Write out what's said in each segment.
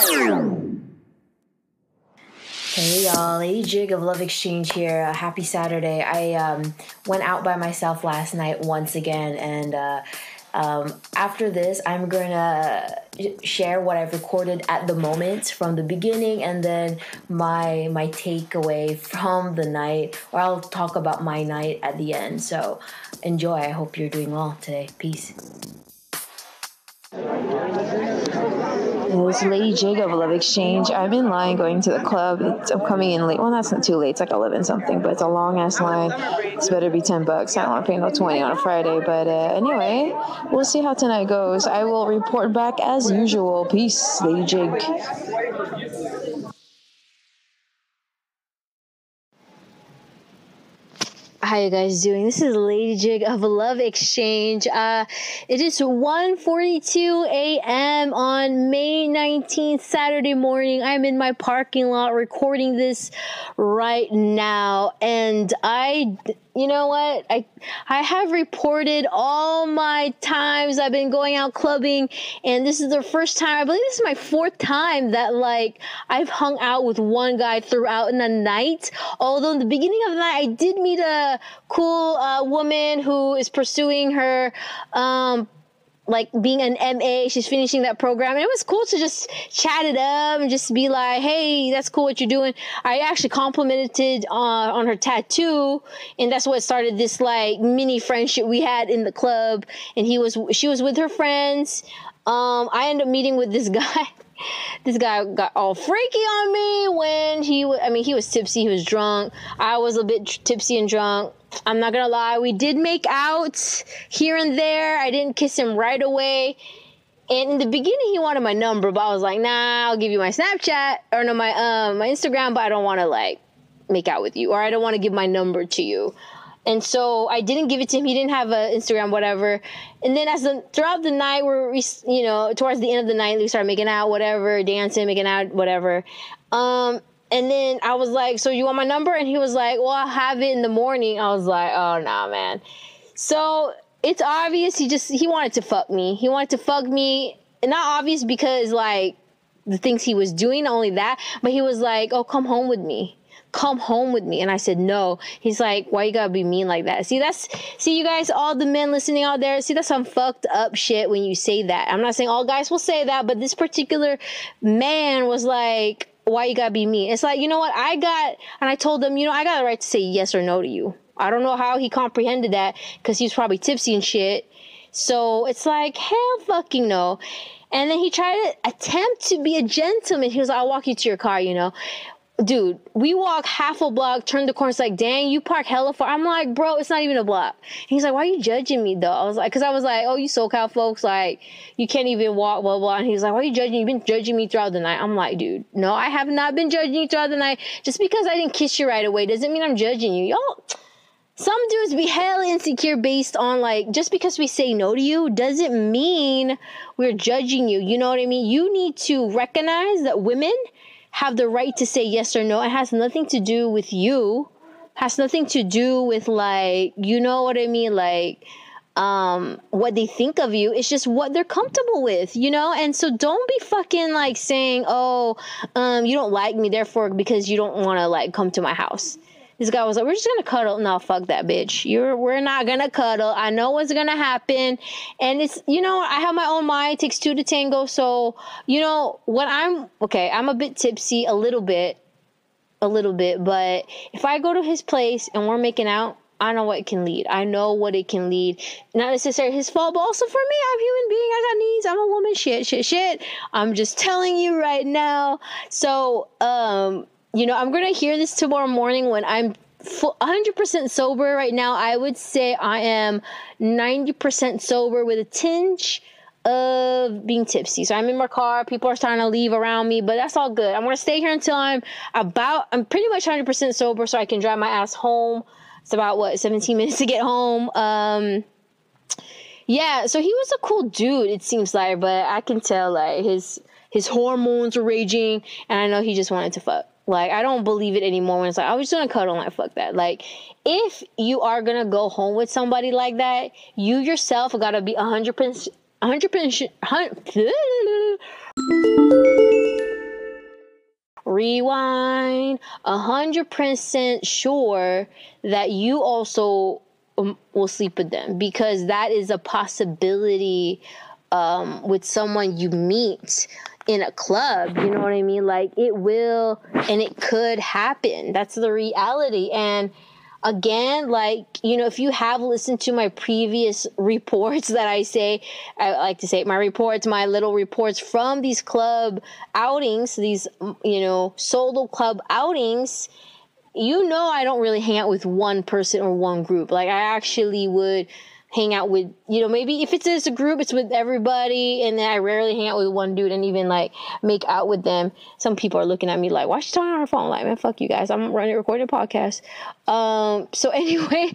Hey y'all, Lady Jig of Love Exchange here. Happy Saturday. I went out by myself last night once again, and after this, I'm gonna share what I've recorded at the moment from the beginning, and then my takeaway from the night, or I'll talk about my night at the end. So enjoy. I hope you're doing well today. Peace. This is Lady Jig of Love Exchange. I've been lying going to the club. I'm coming in late. Well, that's not too late. It's like 11 something, but it's a long ass line. It's better be $10. I don't want to pay no 20 on a Friday. But anyway, we'll see how tonight goes. I will report back as usual. Peace, Lady Jig. How you guys doing? This is Lady Jig of Love Exchange. It is 1:42 a.m. on May 19th, Saturday morning. I'm in my parking lot recording this right now, and you know what? I have reported all my times I've been going out clubbing, and this is the first time, I believe this is my fourth time that, like, I've hung out with one guy throughout in the night. Although in the beginning of the night, I did meet a cool woman who is pursuing her like being an MA. She's finishing that program, and it was cool to just chat it up and just be like, hey, that's cool what you're doing. I actually complimented on her tattoo, and that's what started this like mini friendship we had in the club. And she was with her friends. I ended up meeting with this guy. This guy got all freaky on me when he was tipsy, he was drunk. I was a bit tipsy and drunk. I'm not gonna lie, we did make out here and there. I didn't kiss him right away. And in the beginning, he wanted my number, but I was like, nah, I'll give you my Snapchat, or no, my Instagram, but I don't want to like make out with you, or I don't want to give my number to you. And so I didn't give it to him. He didn't have an Instagram, whatever. And then throughout the night, towards the end of the night, we started making out, whatever, dancing, making out, whatever. And then I was like, so you want my number? And he was like, well, I'll have it in the morning. I was like, oh, nah, man. So it's obvious he wanted to fuck me. He wanted to fuck me. Not obvious because, like, the things he was doing, not only that, but he was like, oh, come home with me. Come home with me. And I said, no. He's like, why you gotta be mean like that? See, you guys, all the men listening out there, see, that's some fucked up shit when you say that. I'm not saying all guys will say that, but this particular man was like, why you gotta be mean? It's like, you know what? I told him, I got the right to say yes or no to you. I don't know how he comprehended that, because he was probably tipsy and shit. So it's like, hell fucking no. And then he tried to attempt to be a gentleman. He was like, I'll walk you to your car, Dude, we walk half a block, turn the corner. It's like, dang, you park hella far. I'm like, bro, it's not even a block. And he's like, why are you judging me, though? I was like, oh, you SoCal folks, like, you can't even walk, blah, blah. And he's like, why are you judging? You've been judging me throughout the night. I'm like, dude, no, I have not been judging you throughout the night. Just because I didn't kiss you right away doesn't mean I'm judging you. Y'all, some dudes be hella insecure based on, like, just because we say no to you doesn't mean we're judging you. You know what I mean? You need to recognize that women have the right to say yes or no. It has nothing to do with you. Has nothing to do with, like, you know what I mean? Like, what they think of you. It's just what they're comfortable with, And so don't be fucking, like, saying, oh, you don't like me, therefore, because you don't want to, like, come to my house. This guy was like, we're just going to cuddle. No, fuck that, bitch. We're not going to cuddle. I know what's going to happen. And it's, I have my own mind. It takes two to tango. So, I'm a bit tipsy, a little bit. But if I go to his place and we're making out, I know what it can lead. I know what it can lead. Not necessarily his fault, but also for me, I'm a human being. I got needs. I'm a woman. Shit. I'm just telling you right now. So, I'm going to hear this tomorrow morning when I'm 100% sober. Right now, I would say I am 90% sober with a tinge of being tipsy. So I'm in my car. People are starting to leave around me, but that's all good. I'm going to stay here until I'm pretty much 100% sober so I can drive my ass home. It's about, 17 minutes to get home. Yeah, so he was a cool dude, it seems like, but I can tell, like, his hormones were raging, and I know he just wanted to fuck. Like, I don't believe it anymore when it's like, I was just gonna cuddle. Like, fuck that. Like, if you are gonna go home with somebody like that, you yourself gotta be 100%. rewind, 100% sure that you also will sleep with them, because that is a possibility with someone you meet in a club. You know what I mean? Like, it will and it could happen. That's the reality. And again, like, you know, if you have listened to my previous reports that I like to say my reports, my little reports from these club outings, these, you know, solo club outings, you know, I don't really hang out with one person or one group. Like, I actually would hang out with, you know, maybe if it's a group, it's with everybody, and then I rarely hang out with one dude and even like make out with them. Some people are looking at me like, why is she talking on her phone? Like, man, fuck you guys, I'm recording a podcast. So anyway,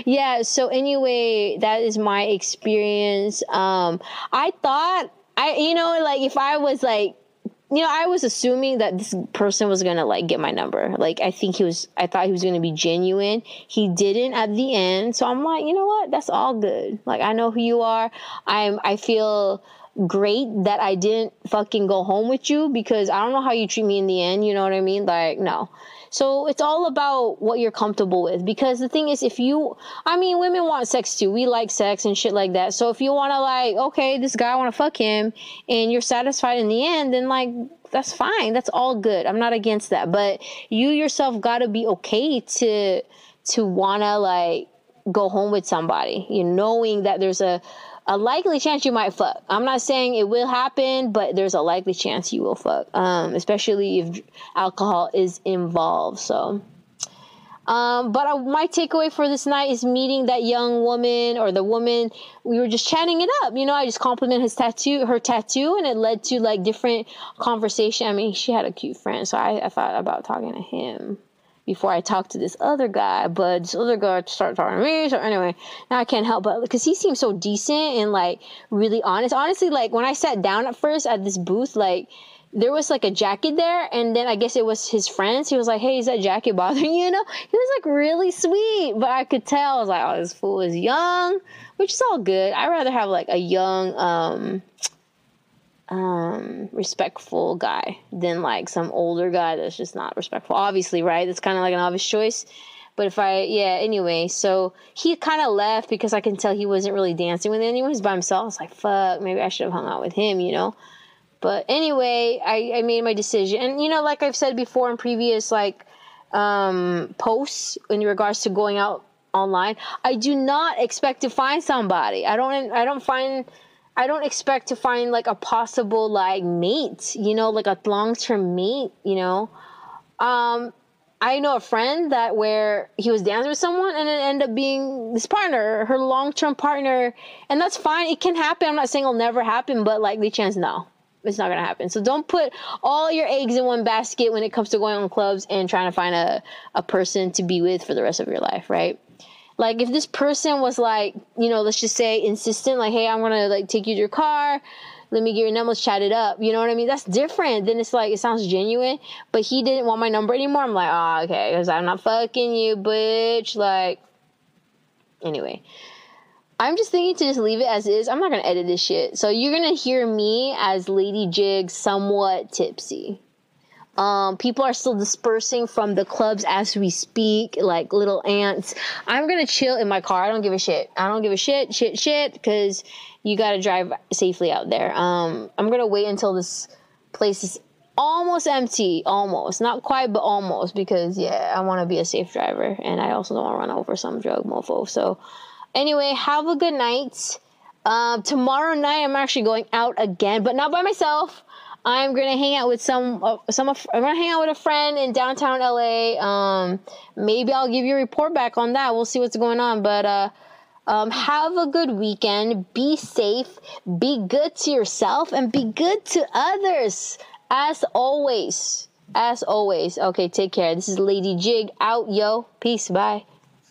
that is my experience. I thought, you know, like, if I was like, you know, I was assuming that this person was going to like get my number. Like, I thought he was going to be genuine. He didn't at the end. So I'm like, you know what? That's all good. Like, I know who you are. I feel great that I didn't fucking go home with you, because I don't know how you treat me in the end. You know what I mean? Like, no. So it's all about what you're comfortable with, because the thing is, women want sex too. We like sex and shit like that. So if you want to, like, okay, this guy, I want to fuck him, and you're satisfied in the end, then like, that's fine. That's all good. I'm not against that. But you yourself got to be okay to want to like go home with somebody, you know, knowing that there's a likely chance you might fuck. I'm not saying it will happen, but there's a likely chance you will fuck, especially if alcohol is involved. So, my takeaway for this night is meeting that young woman, or the woman. We were just chatting it up. You know, I just complimented her tattoo, and it led to like different conversation. I mean, she had a cute friend, so I thought about talking to him before I talked to this other guy, but this other guy started talking to me. So anyway, now I can't help but, because he seems so decent and like really honest. Honestly, like, when I sat down at first at this booth, like, there was like a jacket there, and then I guess it was his friends. He was like, hey, is that jacket bothering you? You know, he was like really sweet, but I could tell, I was like, oh, this fool is young, which is all good. I'd rather have like a young, respectful guy than like some older guy that's just not respectful, obviously, right? That's kind of like an obvious choice. But anyway, so he kind of left because I can tell he wasn't really dancing with anyone. He was by himself. I was like, fuck, maybe I should have hung out with him, you know? But anyway, I made my decision. And, you know, like I've said before in previous like posts in regards to going out online, I do not expect to find somebody. I don't expect to find like a possible like mate, you know, like a long-term mate, you know. I know a friend that where he was dancing with someone and it ended up being this partner, her long-term partner, and that's fine. It can happen. I'm not saying it'll never happen, but likely chance, no, it's not going to happen. So don't put all your eggs in one basket when it comes to going on clubs and trying to find a person to be with for the rest of your life, right? Like, if this person was like, you know, let's just say insistent, like, hey, I'm going to like take you to your car. Let me get your number. Let's chat it up. You know what I mean? That's different. Then it's like, it sounds genuine, but he didn't want my number anymore. I'm like, oh, okay. Cause I'm not fucking you, bitch. Like, anyway, I'm just thinking to just leave it as is. I'm not going to edit this shit. So you're going to hear me as Lady Jig somewhat tipsy. People are still dispersing from the clubs as we speak, like little ants. I'm going to chill in my car. I don't give a shit. Because you got to drive safely out there. I'm going to wait until this place is almost empty. Almost. Not quite, but almost. Because, yeah, I want to be a safe driver. And I also don't want to run over some drug mofo. So, anyway, have a good night. Tomorrow night, I'm actually going out again, but not by myself. I'm going to hang out with I'm going to hang out with a friend in downtown LA. Maybe I'll give you a report back on that. We'll see what's going on. But have a good weekend. Be safe. Be good to yourself and be good to others. As always. Okay, take care. This is Lady Jig out, yo. Peace. Bye.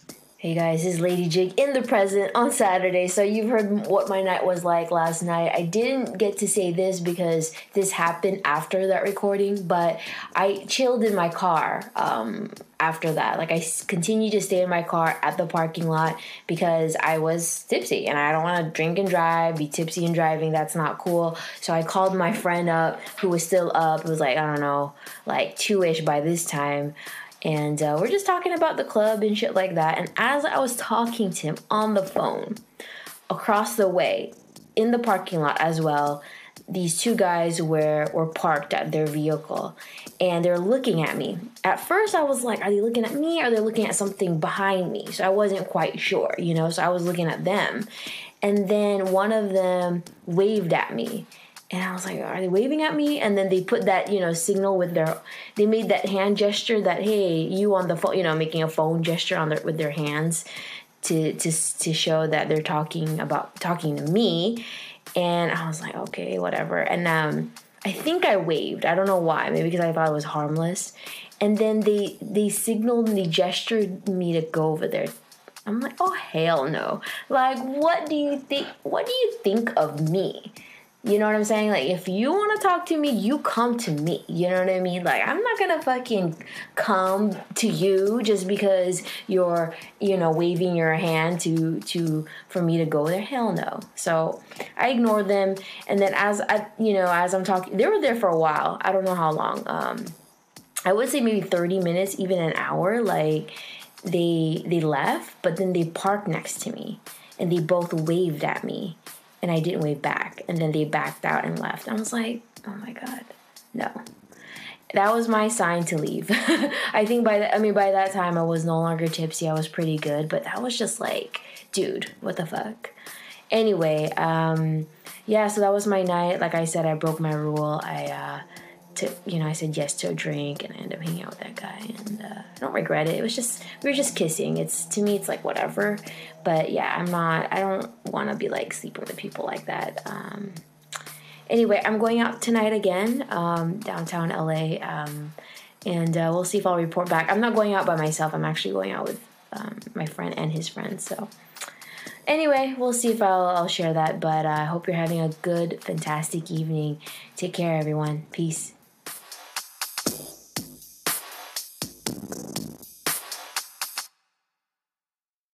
Hey guys, this is Lady Jig in the present on Saturday. So you've heard what my night was like last night. I didn't get to say this because this happened after that recording, but I chilled in my car after that. Like, I continued to stay in my car at the parking lot because I was tipsy and I don't want to drink and drive, be tipsy and driving. That's not cool. So I called my friend up who was still up. It was like, I don't know, like 2-ish by this time. And we're just talking about the club and shit like that. And as I was talking to him on the phone, across the way, in the parking lot as well, these two guys were parked at their vehicle. And they're looking at me. At first, I was like, are they looking at me or are they looking at something behind me? So I wasn't quite sure, you know? So I was looking at them. And then one of them waved at me. And I was like, are they waving at me? And then they put that, you know, signal with they made that hand gesture that, hey, you on the phone, you know, making a phone gesture with their hands to show that they're talking to me. And I was like, okay, whatever. And I think I waved. I don't know why. Maybe because I thought it was harmless. And then they signaled and they gestured me to go over there. I'm like, oh, hell no. Like, what do you think of me? You know what I'm saying? Like, if you want to talk to me, you come to me. You know what I mean? Like, I'm not going to fucking come to you just because you're, you know, waving your hand for me to go there. Hell no. So I ignored them. And then as I'm talking, they were there for a while. I don't know how long. I would say maybe 30 minutes, even an hour. Like, they left, but then they parked next to me and they both waved at me. And I didn't wave back. And then they backed out and left. I was like, oh my God, no. That was my sign to leave. I think by that time I was no longer tipsy. I was pretty good. But that was just like, dude, what the fuck? Anyway, yeah, so that was my night. Like I said, I broke my rule. I said yes to a drink and I ended up hanging out with that guy. And I don't regret it. We were just kissing. To me, it's like whatever. But yeah, I don't want to be like sleeping with people like that. Anyway, I'm going out tonight again, downtown LA. And we'll see if I'll report back. I'm not going out by myself. I'm actually going out with my friend and his friends. So anyway, we'll see if I'll share that. But I hope you're having a good, fantastic evening. Take care, everyone. Peace.